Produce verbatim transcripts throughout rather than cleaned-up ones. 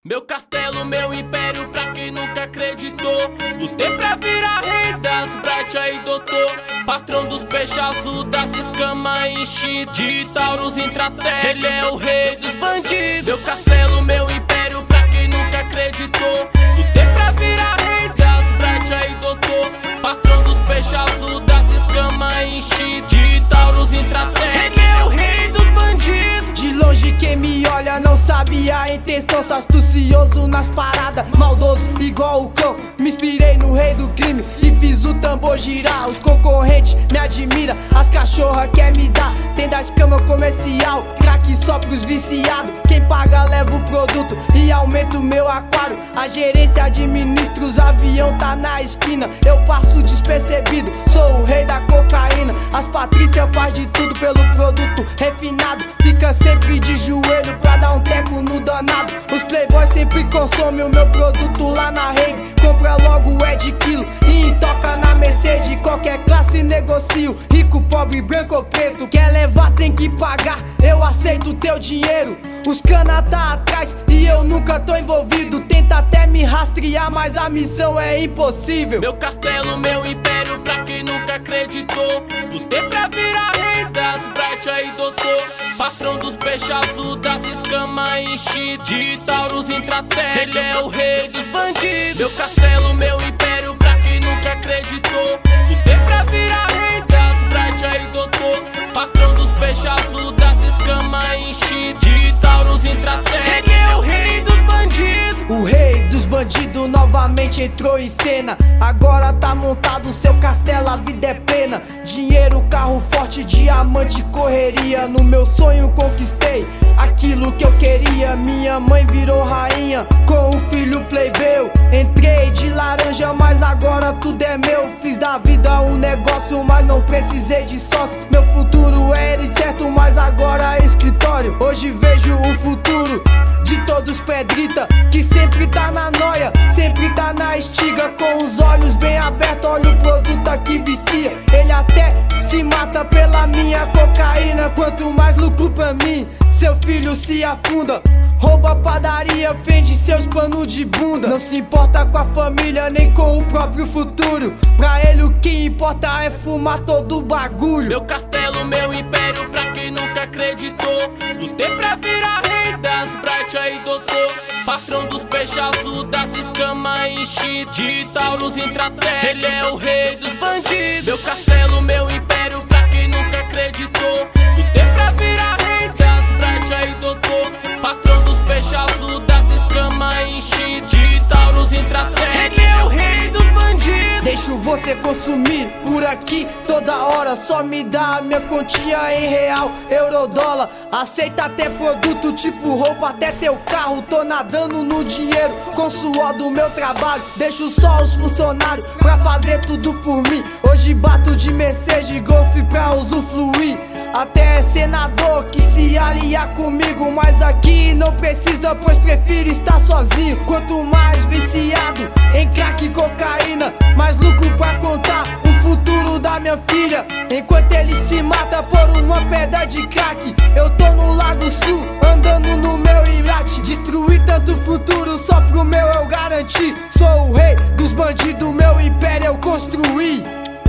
Meu castelo, meu império, pra quem nunca acreditou. Lutei pra virar rei das brechas e doutor, patrão dos peixes azul, das escamas enchidas, de Taurus intraterra, ele é o rei dos bandidos. Meu castelo, meu império, pra quem nunca acreditou. Lutei pra virar rei das brechas e doutor, patrão dos peixes azul, das escamas enchidas, de Taurus intraterra, ele é o rei dos bandidos. De longe quem me olha não sabe a intenção, sou astucioso nas paradas, maldoso igual o cão. Me inspirei no rei do crime e fiz o tambor girar. Os concorrentes me admiram, as cachorras quer me dar. Tem da escama comercial, crack só pros viciados. Quem paga leva o produto e aumenta o meu aquário. A gerência administra, os avião tá na esquina. Eu passo despercebido, sou o rei da cocaína. As Patrícia faz de tudo pelo produto refinado, fica sempre de joelho pra dar um teco no danado. Os playboys sempre consomem o meu produto lá na rede. Compra logo é de quilo e toca na Mercedes. Qualquer classe negocio, rico, pobre, branco ou preto. Quer levar tem que pagar, eu aceito teu dinheiro. Os cana tá atrás e eu nunca tô envolvido. Tenta até me rastrear, mas a missão é impossível. Meu castelo, meu império, pra quem nunca acreditou. Lutei pra virar rei das brechas e doutor, patrão dos peixes azul, das escamas enchidas, de Taurus intraterra, ele é o rei dos bandidos. Meu castelo, meu império, pra quem nunca acreditou. Lutei pra virar rei das brechas e doutor, patrão dos peixes azul, das escamas enchidas, de Taurus intraterra, ele é o rei dos bandidos. O rei dos bandidos novamente entrou em cena. Agora tá montado seu castelo, a vida é plena. Dinheiro, carro forte, diamante, correria. No meu sonho conquistei aquilo que eu queria. Minha mãe virou rainha com um filho plebeu. Entrei de laranja, mas agora tudo é meu. Fiz da vida um negócio, mas não precisei de sócio. Meu futuro é ele certo, mas agora é escritório. Hoje vejo o futuro de todos pedrita, que sempre tá na noia, sempre tá na estiga. Com os olhos bem abertos, olha o produto aqui vicia. Ele até se mata pela minha cocaína. Quanto mais lucro pra mim, seu filho se afunda. Rouba padaria, vende seus panos de bunda. Não se importa com a família, nem com o próprio futuro. Pra ele o que importa é fumar todo o bagulho. Meu castelo, meu império, pra quem nunca acreditou. Lutei pra virar rei das brechas e doutor, patrão dos peixes azul, das escamas enchidas, de Taurus intraterra, ele é o rei dos bandidos. Meu castelo, meu império, pra quem nunca acreditou. Lutei pra virar rei das brechas e doutor, patrão dos peixes azul, das escamas enchidas, de Taurus intraterra, ele é o rei dos bandidos. Deixo você consumir por aqui toda hora. Só me dá a minha quantia em real, euro, dólar. Aceita até produto tipo roupa, até teu carro. Tô nadando no dinheiro com suor do meu trabalho. Deixo só os funcionários pra fazer tudo por mim. Hoje bato de Mercedes Golf pra usufruir. Até senador que se alia comigo, mas aqui não precisa, pois prefiro estar sozinho. Quanto mais viciado em crack e cocaína, mais lucro pra contar o futuro da minha filha. Enquanto ele se mata por uma pedra de crack, eu tô no Lago Sul, andando no meu iate. Destruir tanto futuro, só pro meu eu garanti. Sou o rei dos bandidos, meu império eu construí.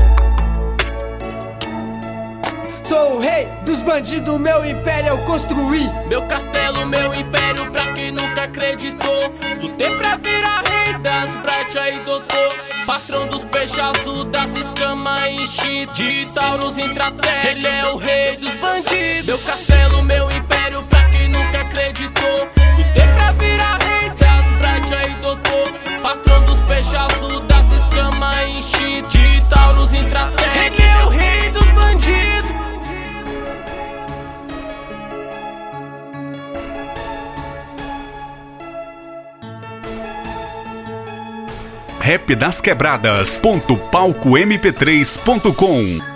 Sou o rei dos bandidos, meu império eu construí. Meu castelo, meu império, pra quem nunca acreditou. Lutei pra virar rei das brechas e doutor, patrão dos peixes azul, das escamas enchidas, de Taurus intraterra, ele é o rei dos bandidos. Meu castelo, meu império, pra quem nunca acreditou. Lutei pra virar rei das brechas e doutor, patrão dos peixes azul, das escamas enchidas, de Taurus intraterra, ele é o rei dos bandidos. rap das quebradas ponto palco m p três ponto com